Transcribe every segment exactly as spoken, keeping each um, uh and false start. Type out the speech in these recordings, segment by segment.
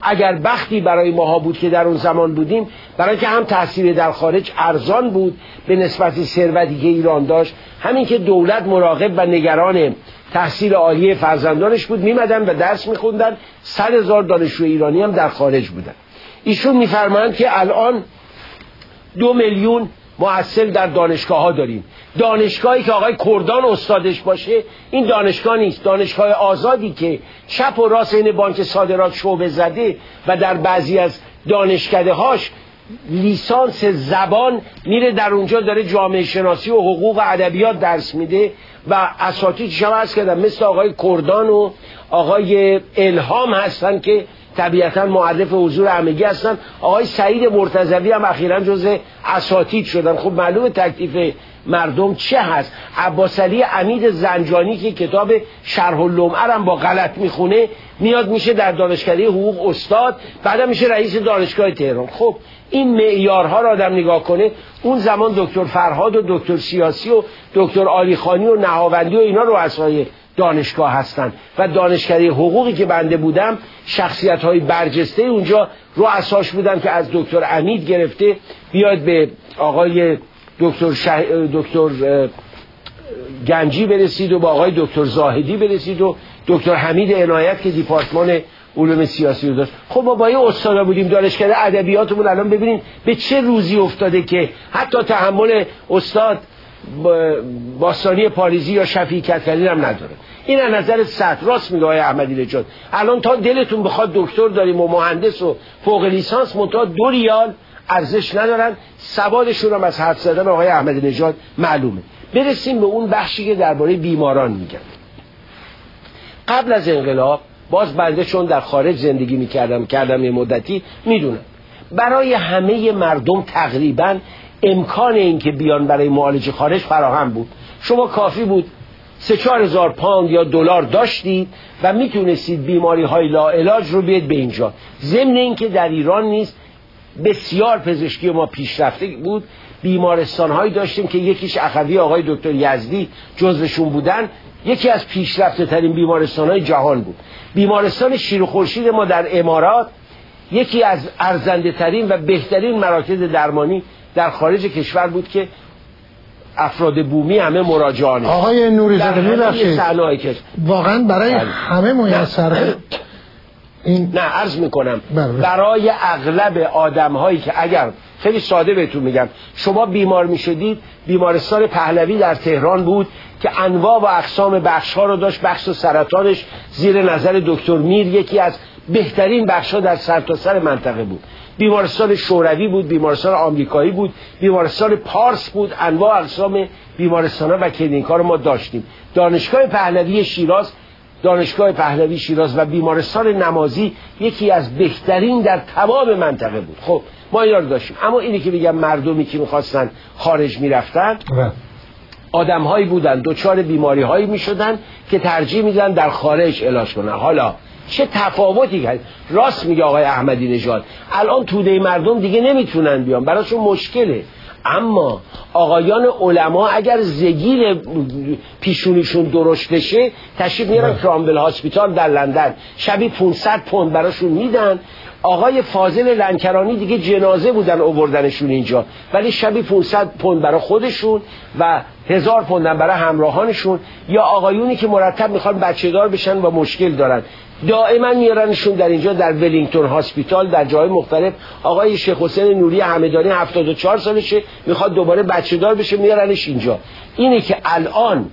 اگر بختی برای ماها بود که در اون زمان بودیم، برای که هم تحصیل در خارج ارزان بود به نسبت ثروتی که ایران داشت، همین که دولت مراقب و نگران تحصیل عالی فرزندانش بود، میمدن و درس میخوندن. صد هزار دانشجو ایرانی هم در خارج بودن. ایشون میفرمایند که الان دو میلیون محصل در دانشگاه ها داریم. دانشگاهی که آقای کردان استادش باشه این دانشگاه نیست، دانشگاه آزادی که چپ و راست این بانک صادرات شعبه زده و در بعضی از دانشکده هاش لیسانس زبان میره در اونجا داره جامعه شناسی و حقوق و ادبیات درس میده و اساتیدش هم هست کردن مثل آقای کردان و آقای الهام هستن که طبیعتا معرف حضور همگی هستن. آقای سعید مرتضوی هم اخیراً جزء اساتید شدن. خب معلومه تکلیف مردم چه هست. عباس علی عمید زنجانی که کتاب شرح اللمعه هم با غلط میخونه میاد میشه در دانشکده حقوق استاد، بعدم میشه رئیس دانشگاه تهران. خب این معیارها را آدم نگاه کنه، اون زمان دکتر فرهاد و دکتر سیاسی و دکتر علیخانی و نهاوندی و اینا رؤسای دانشگاه هستن و دانشکده حقوقی که بنده بودم شخصیت های برجسته اونجا رؤساش بودن که از دکتر امید گرفته بیاد به آقای دکتر شه... دکتر گنجی برسید و با آقای دکتر زاهدی برسید و دکتر حمید عنایت که دیپارتمان علوم سیاسی رو داشت. خب ما با یه استادا بودیم دانشکده ادبیاتمون الان ببینید به چه روزی افتاده که حتی تحمل استاد باستانی پاریزی یا شفیع کدکنی هم نداره. این از نظر سطح راست میگه آقای احمدی نژاد. الان تا دلتون بخواد دکتر داریم و مهندس و فوق لیسانس منتها دو ریال ارزش ندارن. سوادشون هم از حرف زدن آقای احمدی نژاد معلومه. برسیم به اون بخشی که درباره بیماران میگن. قبل از انقلاب باز بنده چون در خارج زندگی میکردم کردم یه مدتی میدونم برای همه مردم تقریبا امکان این که بیان برای معالجه خارج فراهم بود. شما کافی بود سه چهار هزار پوند یا دلار داشتید و میتونستید بیماری های لاعلاج رو بیاد به اینجا. ضمن این که در ایران نیست بسیار پزشکی ما پیشرفته بود. بیمارستان هایی داشتیم که یکیش اخوی آقای دکتر یزدی جزوشون بودن، یکی از پیشرفته ترین بیمارستان های جهان بود. بیمارستان شیر و خورشید ما در امارات یکی از ارزنده ترین و بهترین مراکز درمانی در خارج کشور بود که افراد بومی همه مراجعانه. آقای نوری‌زاده می‌بخشید واقعا برای بله. همه میسر این نه عرض میکنم بله. برای اغلب آدم هایی که اگر خیلی ساده بهتون میگم شما بیمار میشدید بیمارستان پهلوی در تهران بود که انواع و اقسام بخش ها رو داشت. بخش سرطانش زیر نظر دکتر میر یکی از بهترین بخش ها در سرتاسر منطقه بود. بیمارستان شوروی بود، بیمارستان آمریکایی بود، بیمارستان پارس بود، انواع اقسام بیمارستان ها و کلینیک ها رو ما داشتیم. دانشگاه پهلوی شیراز دانشگاه پهلوی شیراز و بیمارستان نمازی یکی از بهترین در تمام منطقه بود. خب ما اینا رو داشتیم. اما اینی که بگم مردمی که میخواستن خارج میرفتن آدم هایی بودن دچار بیماری هایی میشدن که ترجیح میدن در خارج علاج کنن. حالا چه تفاوتی هست؟ راست میگه آقای احمدی نژاد الان توده مردم دیگه نمیتونن بیان، براشون مشکله. اما آقایان علما اگر زگیل پیشونیشون درشت بشه تشریف میارن کرامبل هاسپیتال در لندن، شبی پانصد پوند براشون میدن. آقای فاضل لنکرانی دیگه جنازه بودن آوردنشون اینجا، ولی شبی پانصد پوند برای خودشون و هزار پوند برای همراهانشون. یا آقایونی که مرتب میخوان بچه دار بشن و مشکل دارن دائما میارنشون در اینجا در ولینگتون هاسپیتال در جای مختلف. آقای شیخ حسین نوری همدانی هفتاد و چهار سالشه میخواد دوباره بچه دار بشه میارنش اینجا. اینه که الان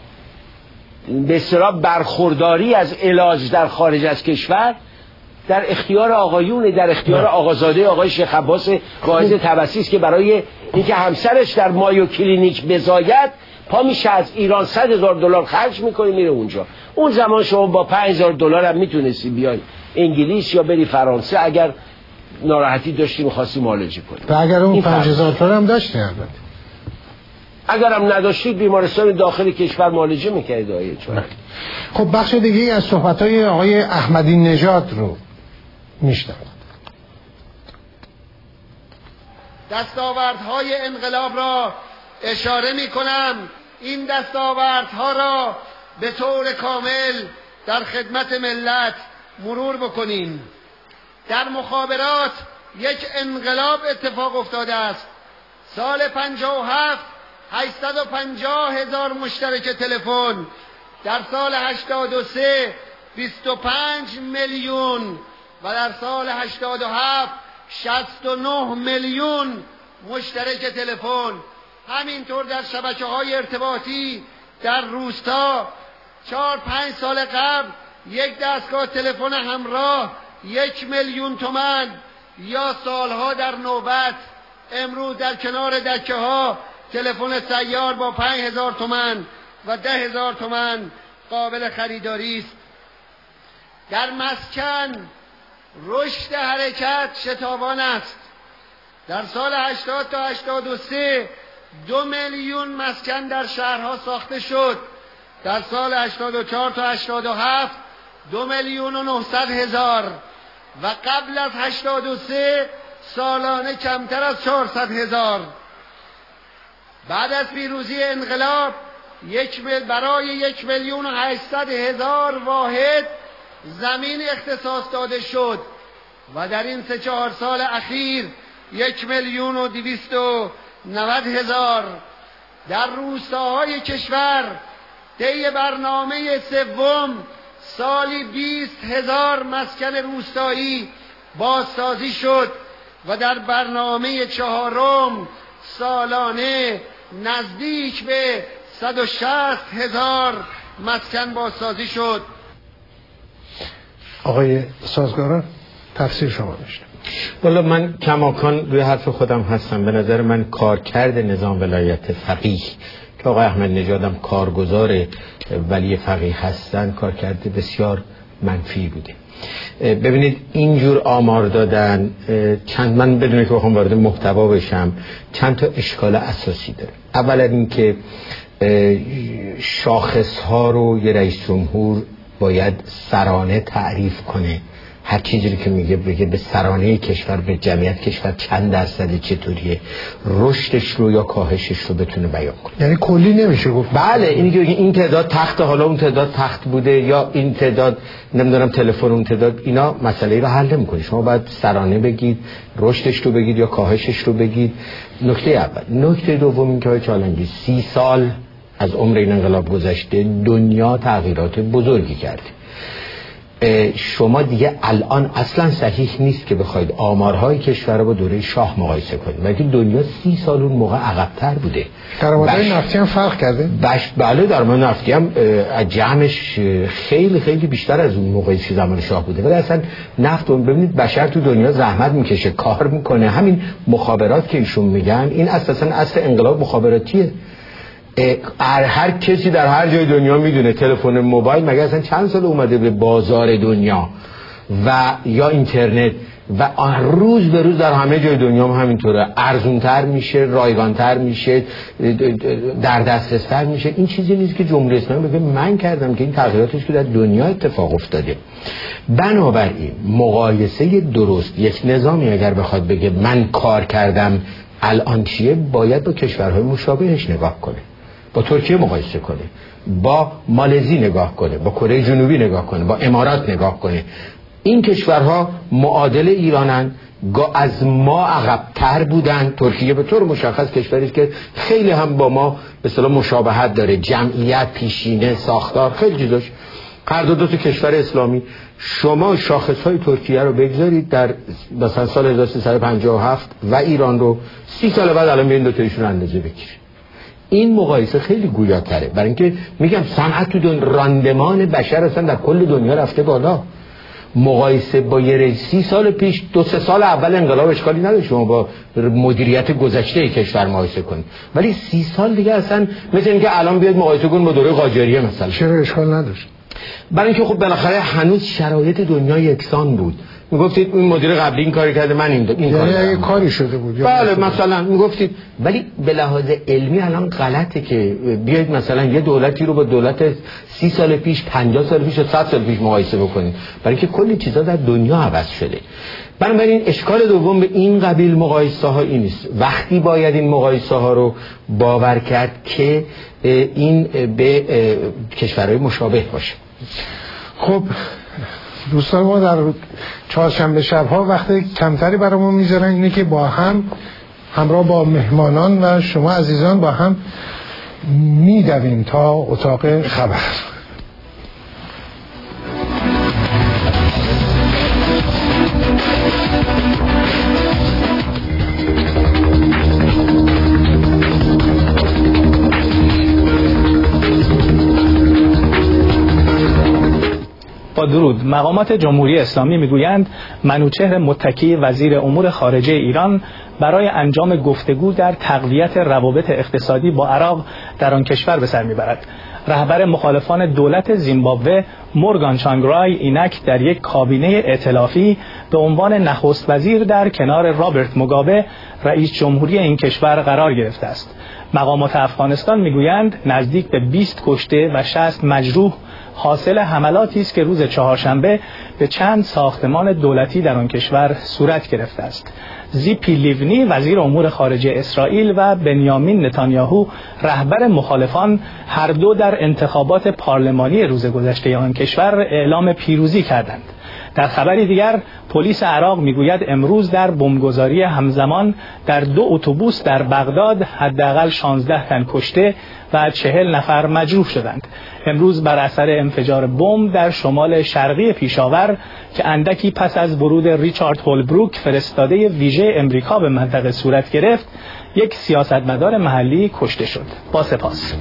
به اصطلاح برخورداری از علاج در خارج از کشور در اختیار آقایون، در اختیار آقازاده آقای شیخ عباس واعظ طبسی است که برای اینکه همسرش در مایو کلینیک بزاید پا میشه از ایران صد هزار دلار خرج میکنه میره اونجا. اون زمان شما با پنج هزار دلار هم میتونستی بیای انگلیس یا بری فرانسه اگر ناراحتی داشتی میخواستی معالجه کنی. و اگر اون پنج هزار دلار هم داشتی البته. اگر هم نداشتید بیمارستان داخل کشور معالجه میکردید آیه چون. خب بخش دیگه از صحبت‌های آقای احمدی نژاد رو میشنم. دستاوردهای انقلاب را اشاره میکنم. این دستاوردها را به طور کامل در خدمت ملت مرور بکنیم. در مخابرات یک انقلاب اتفاق افتاده است. سال پنجاه و هفت هشتصد و پنجاه هزار مشترک تلفن، در سال هشتاد و سه بیست و پنج میلیون و در سال هشتاد و هفت شصت و نه میلیون مشترک تلفن. همینطور در شبکه‌های ارتباطی در روستا چهار پنج سال قبل یک دستگاه تلفن همراه یک میلیون تومان، یا سالها در نوبت امروز در کنار دکه ها تلفن سیار با پنج هزار تومان و ده هزار تومان قابل خریداری است. در مسکن رشد حرکت شتابان است. در سال هشتاد تا هشتاد و سه دو میلیون مسکن در شهرها ساخته شد. در سال هشتاد و چهار تا هشتاد و هفت دو میلیون و نهصد هزار و قبل از هشتاد و سه سالانه کمتر از چهارصد هزار. بعد از پیروزی انقلاب یک مل برای یک میلیون و هشتصد هزار واحد زمین اختصاص داده شد و در این سه چهار سال اخیر یک میلیون و دویست و نود هزار. در روستاهای کشور طی برنامه سوم سالی بیست هزار مسکن روستایی بازسازی شد و در برنامه چهارم سالانه نزدیک به صد و شصت هزار مسکن بازسازی شد. آقای سازگاران تفسیر شما میشه. والا من کماکان روی حرف خودم هستم. به نظر من کارکرد نظام ولایت فقیه که آقای احمد نژادم کارگزار ولی فقیه هستن کارکرد بسیار منفی بوده. ببینید اینجور آمار دادن چند، من بدون که بخوام وارد محتوا بشم، چند تا اشکال اساسی داره. اولا اینکه شاخص ها رو یه رئیس جمهور باید سرانه تعریف کنه، هر چیزی که میگه بگه به سرانه کشور، به جمعیت کشور چند درصد، چطوریه رشدش رو یا کاهشش رو بتونه بیان کنه. یعنی کلی نمیشه گفت. بله، اینی که این تعداد تخت، حالا اون تعداد تخت بوده یا این تعداد نمیدونم تلفن، اون تعداد، اینا مسئله رو حل نمیکنه. شما باید سرانه بگید، رشدش رو بگید یا کاهشش رو بگید. نکته اول. نکته دوم این که های چالنگی سی سال از عمر این انقلاب گذشته، دنیا تغییرات بزرگی کرده. شما دیگه الان اصلا صحیح نیست که بخواید آمارهای کشور رو با دوره شاه مقایسه کنید، بلکه دنیا سی سال اون موقع عقب‌تر بوده. درآمدهای نفتی هم فرق کرده؟ بش بله، درآمد نفتی هم جمعش خیلی خیلی بیشتر از اون موقعی که زمان شاه بوده. ولی اصلا نفت رو ببینید، بشر تو دنیا زحمت میکشه، کار میکنه. همین مخابرات که ایشون میگن، این اساسا اصل انقلاب مخابراتیه. هر کسی در هر جای دنیا میدونه تلفن موبایل مگه اصلا چند سال اومده به بازار دنیا و یا اینترنت و روز به روز در همه جای دنیا هم همینطوره، ارزونتر میشه، رایگانتر میشه، در دسترستر میشه. این چیزی نیست که جمهوری اسلامی بگه من کردم، که این تغییراتش که در دنیا اتفاق افتاده. بنابراین مقایسه درست یک نظامی اگر بخواد بگه من کار کردم الان چیه، باید با کشورهای مشابهش نگاه کنه، با ترکیه مقایسه کنه، با مالزی نگاه کنه، با کره جنوبی نگاه کنه، با امارات نگاه کنه. این کشورها معادل ایرانن، از ما عقب‌تر بودن. ترکیه به طور مشخص کشوری است که خیلی هم با ما به اصطلاح مشابهت داره، جمعیت، پیشینه، ساختار، خیلی چیزاش. هر دو, دو تا کشور اسلامی. شما شاخص‌های ترکیه رو بگذارید در مثلا سال هزار و سیصد و پنجاه و هفت و ایران رو سی سال بعد الان ببین دو تایشون اندازه بگیرید. این مقایسه خیلی گویاتره، برای اینکه میگم صنعت تو دنیا، راندمان بشر اصلا در کل دنیا رفته بالا. مقایسه با یه سی سال پیش، دو سه سال اول انقلاب اشکالی نداره شما با مدیریت گذشته کشور مقایسه کنید، ولی سی سال دیگه اصلا مثل اینکه الان بیاد مقایسه کن با دوره قاجاریه مثلا. چرا اشکال نداره؟ برای اینکه خب بالاخره هنوز شرایط دنیا یکسان بود. میگفتید این مدیر قبلی این کاری کرده، من این این یعنی کاری اگه کاری شده بود. بله مثلا میگفتید، ولی به لحاظ علمی الان غلطه که بیاید مثلا یه دولتی رو با دولت سی سال پیش، پنجاه سال پیش و صد سال پیش مقایسه بکنید، برای اینکه کلی چیزا در دنیا عوض شده. بنابراین اشکال دوم به این قبیل مقایسه ها این است. وقتی باید این مقایسه ها رو باور کرد که این به کشورهای مشابه باشه. خب دوستان ما در چهارشنبه شب‌ها وقت کمتری برامون میذارن، اینه که با هم همراه با مهمانان و شما عزیزان با هم میدویم تا اتاق خبر. با درود. مقامات جمهوری اسلامی میگویند منوچهر متکی وزیر امور خارجه ایران برای انجام گفتگو در تقویت روابط اقتصادی با عراق در آن کشور به سر میبرد. رهبر مخالفان دولت زیمبابوه مورگان چانگرای اینک در یک کابینه ائتلافی به عنوان نخست وزیر در کنار رابرت موگابه رئیس جمهوری این کشور قرار گرفته است. مقامات افغانستان میگویند نزدیک به بیست کشته و شصت مجروح حاصل حملاتی است که روز چهارشنبه به چند ساختمان دولتی در آن کشور صورت گرفته است. زیپی لیونی وزیر امور خارجه اسرائیل و بنیامین نتانیاهو رهبر مخالفان هر دو در انتخابات پارلمانی روز گذشته آن کشور اعلام پیروزی کردند. در خبری دیگر پلیس عراق میگوید امروز در بمبگذاری همزمان در دو اتوبوس در بغداد حداقل شانزده تن کشته و چهل نفر مجروح شدند. امروز بر اثر انفجار بمب در شمال شرقی پیشاور که اندکی پس از ورود ریچارد هولبروک فرستاده ویژه امریکا به منطقه صورت گرفت، یک سیاستمدار محلی کشته شد. با سپاس.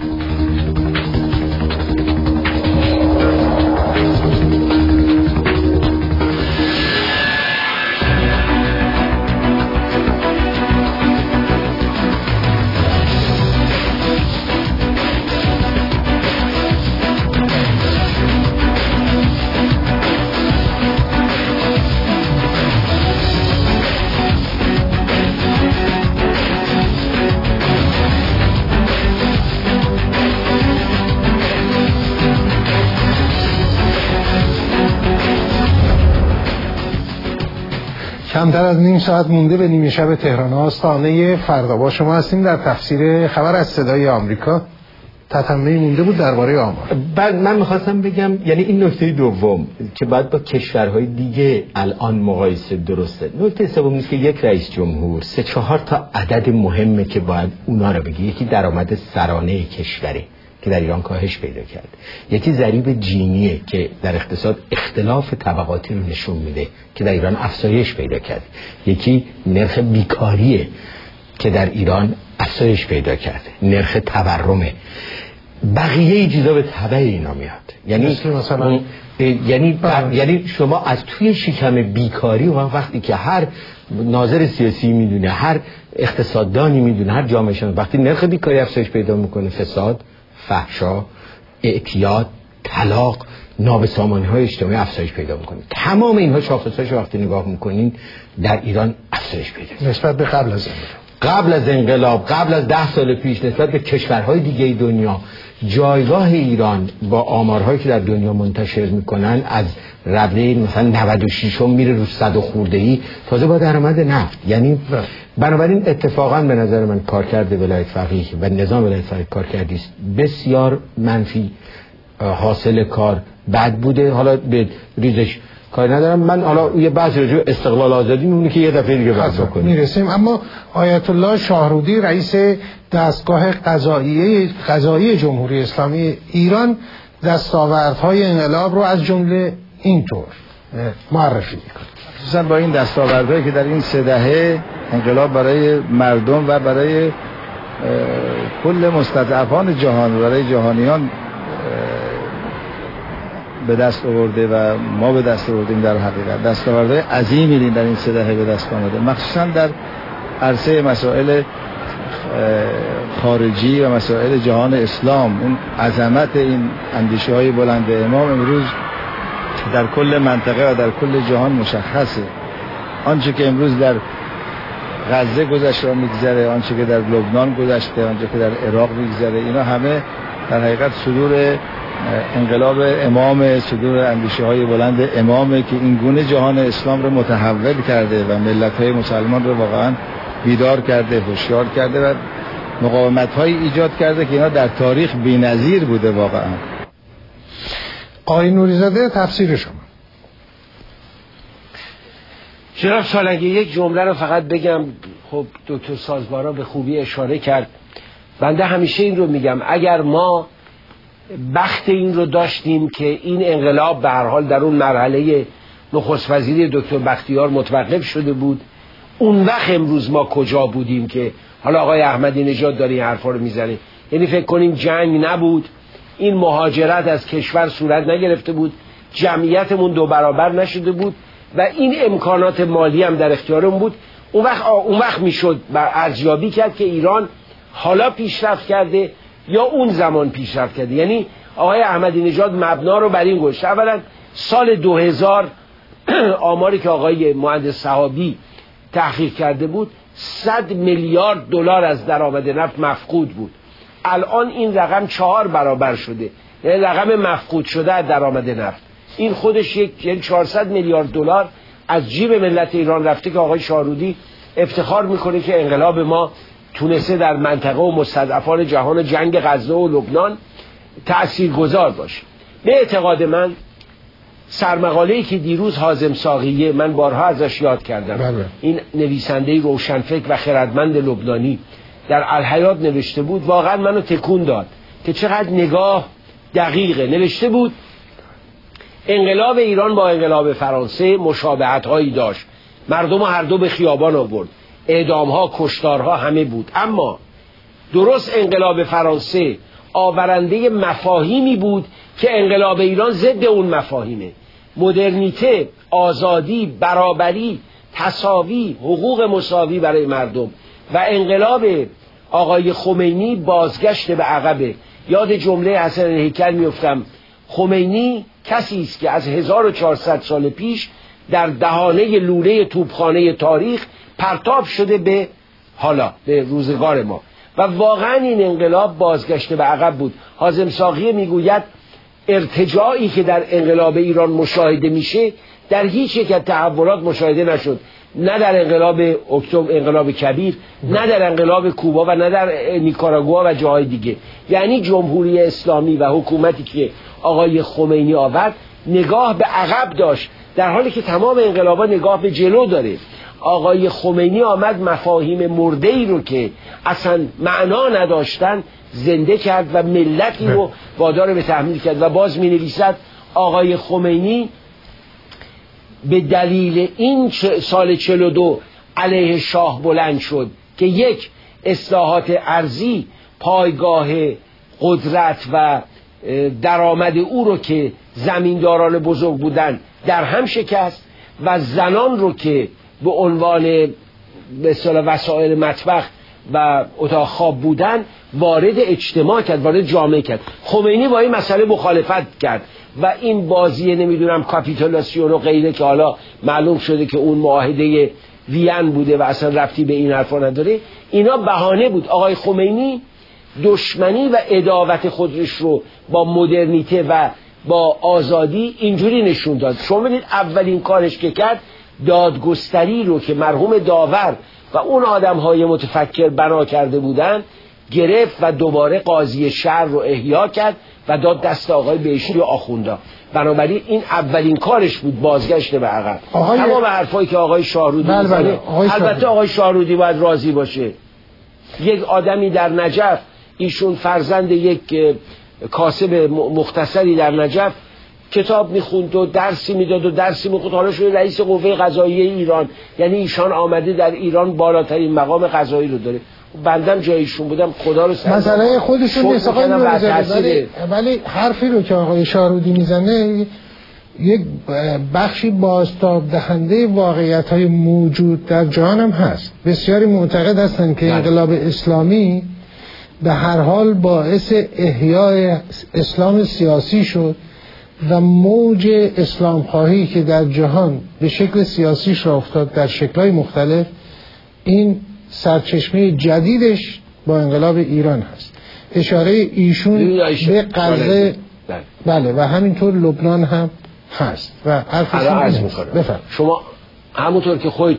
کمتر از نیم ساعت مونده به نیمه شب تهران. آستانه فردا با شما هستیم در تفسیر خبر از صدای آمریکا. تتمه مونده بود درباره آمار. بعد من میخواستم بگم یعنی این نکته دوم که باید با کشورهای دیگه الان مقایسه درسته. نکته سوم نیست که یک رئیس جمهور سه چهار تا عدد مهمه که باید اونا رو بگی. یکی درآمد سرانه کشوره که در ایران کاهش پیدا کرد، یکی ضریب جینیه که در اقتصاد اختلاف طبقاتی رو نشون میده که در ایران افزایش پیدا کرد، یکی نرخ بیکاریه که در ایران افزایش پیدا کرد، نرخ تورمه، بقیه چیزا به تبع اینا میاد. یعنی مثلا یعنی یعنی شما از توی شکم بیکاری و وقتی که هر ناظر سیاسی میدونه، هر اقتصاددانی میدونه، هر جامعه شناس وقتی نرخ بیکاری افزایش پیدا میکنه، فساد، فحشا، اعتیاد، طلاق، نابسامانی اجتماعی افزایش پیدا میکنه. تمام اینها شاخصهاش وقتی نگاه میکنین در ایران افزایش پیدا کرده نسبت به قبل از انقلاب. قبل از انقلاب، قبل از ده سال پیش نسبت به کشورهای دیگه دنیا. جایگاه ایران با آمارهایی که در دنیا منتشر میکنن از رده مثلا نود و شش میره رو صد خورده‌ای، تازه با درآمد نفت. یعنی بنابراین اتفاقا به نظر من کارکرد ولایت فقیه و نظام ولایت فقیه کارکردی است بسیار منفی. حاصل کار بد بوده. حالا به ریزش کاری ندارم. من حالا یه بحث راجع به استقلال آزادی میمونه که یه دفعه دیگه بحث بکنیم میرسیم. اما آیت الله شاهرودی رئیس دستگاه قضاییه قضایی جمهوری اسلامی ایران دستاوردهای انقلاب رو از جمله اینطور معرفی می‌کنه. خصوصا با این دستاوردهایی که در این سه دهه انقلاب برای مردم و برای کل مستضعفان جهان و برای جهانیان به دست آورده و ما به دست آوردیم. در حقیقت دستاوردهای عظیمی در این سه دهه به دست آمده، مخصوصا در عرصه مسائل خارجی و مسائل جهان اسلام. اون عظمت این اندیشه های بلند امام امروز در کل منطقه و در کل جهان مشخصه. آنچه که امروز در غزه گذشته و میگذره، آنچه که در لبنان گذشته، آنچه که در عراق میگذره، اینا همه در حقیقت صدور انقلاب امام، صدور اندیشه های بلند امامه که این گونه جهان اسلام رو متحول کرده و ملت های مسلمان رو واقعا بیدار کرده، هوشیار کرده و مقاومت های ایجاد کرده که اینا در تاریخ بی‌نظیر بوده واقعا. آقای نوری‌زاده تفسیر شما. جناب سالنگی یک جمله رو فقط بگم. خب دکتر سازبارا به خوبی اشاره کرد. بنده همیشه این رو میگم، اگر ما بخت این رو داشتیم که این انقلاب به هر حال در اون مرحله نخست وزیری دکتر بختیار متوقف شده بود، اون وقت امروز ما کجا بودیم که حالا آقای احمدی نژاد داره این حرفا رو میزنه؟ یعنی فکر کنیم جنگ نبود، این مهاجرت از کشور صورت نگرفته بود، جمعیتمون دو برابر نشده بود و این امکانات مالی هم در اختیارمون بود. اون وقت اون وقت میشد بر ارزیابی کرد که ایران حالا پیشرفت کرده یا اون زمان پیشرفت کرده. یعنی آقای احمدی نژاد مبنا رو بر این گذاشت. اولا سال دو هزار آماری که آقای مهندس صحابی تحقیق کرده بود، صد میلیارد دلار از درآمد نفت مفقود بود. الان این رقم چهار برابر شده، یعنی رقم مفقود شده از درآمد نفت. این خودش یک یعنی چهارصد میلیارد دلار از جیب ملت ایران رفته که آقای شاهرودی افتخار میکنه که انقلاب ما تونسته در منطقه و مستضعفان جهان جنگ غزه و لبنان تأثیرگذار باشه. به اعتقاد من سرمقاله‌ای که دیروز حازم ساقیه، من بارها ازش یاد کردم، بله. این نویسنده روشنفکر و خردمند لبنانی در الحیات نوشته بود، واقعا منو تکون داد که چقدر نگاه دقیقه. نوشته بود انقلاب ایران با انقلاب فرانسه مشابهت‌هایی داشت، مردم هر دو به خیابان آورد، اعدام‌ها، کشتارها همه بود، اما درست انقلاب فرانسه آورنده مفاهیمی بود که انقلاب ایران ضد اون مفاهیمه: مدرنیته، آزادی، برابری، تساوی، حقوق مساوی برای مردم. و انقلاب آقای خمینی بازگشت به عقبه. یاد جمله حسن هیکل میفتم، خمینی کسی است که از هزار و چهارصد سال پیش در دهانه لوله توپخانه تاریخ پرتاب شده به حالا به روزگار ما. و واقعا این انقلاب بازگشته به عقب بود. حازم ساقیه میگوید ارتجاعی که در انقلاب ایران مشاهده میشه در هیچ یک از تحولات مشاهده نشد، نه در انقلاب اکتبر، انقلاب کبیر، نه در انقلاب کوبا و نه در نیکاراگوآ و جاهای دیگه. یعنی جمهوری اسلامی و حکومتی که آقای خمینی آورد نگاه به عقب داشت، در حالی که تمام انقلابا نگاه به جلو داره. آقای خمینی آمد مفاهیم مرده ای رو که اصلا معنا نداشتن زنده کرد و ملتی رو وادار به تحمیل کرد. و باز می نویسد آقای خمینی به دلیل این سال چهل و دو علیه شاه بلند شد که یک، اصلاحات ارضی پایگاه قدرت و درآمد او رو که زمینداران بزرگ بودن در هم شکست و زنان رو که به عنوان به اصطلاح وسایل مطبخ و اتاق خواب بودن وارد اجتماع کرد، وارد جامعه کرد. خمینی با این مسئله مخالفت کرد و این بازی نمیدونم کاپیتولاسیون و غیره که حالا معلوم شده که اون معاهده وین بوده و اصلا ربطی به این حرفا نداره، اینا بهانه بود. آقای خمینی دشمنی و عداوت خودش رو با مدرنیته و با آزادی اینجوری نشون داد. شما ببینید اولین کارش که کرد دادگستری رو که مرحوم داور و اون آدم‌های متفکر بنا کرده بودن گرفت و دوباره قاضی شهر رو احیا کرد و داد دست آقای بهشتی و آخوندا. بنابراین این اولین کارش بود، بازگشت به عقب. آقای... تمام حرفایی که آقای شاهرودی بل بل. آقای البته شاهرودی. آقای شاهرودی باید راضی باشه. یک آدمی در نجف، ایشون فرزند یک کاسب مختصری در نجف، کتاب میخوند و درسی میداد و درسی میخوند، حالا شده رئیس قوه قضاییه ایران. یعنی ایشان آمده در ایران بالاترین مقام قضایی رو داره. بندم جایشون بودم خدا رو سر مسئله خودشون نیست آقای ولی ولی حرفی رو که آقای شاهرودی میزنه یک بخشی بازتاب دهنده واقعیت‌های موجود در جهان هم هست. بسیاری معتقد هستند که انقلاب اسلامی به هر حال باعث احیای اسلام سیاسی شد و موج اسلام خواهی که در جهان به شکل سیاسیش را افتاد در شکل‌های مختلف، این سرچشمه جدیدش با انقلاب ایران هست. اشاره ایشون به غزه بله و همینطور لبنان هم هست و حرفشون بفرمایید. شما همونطور که خودت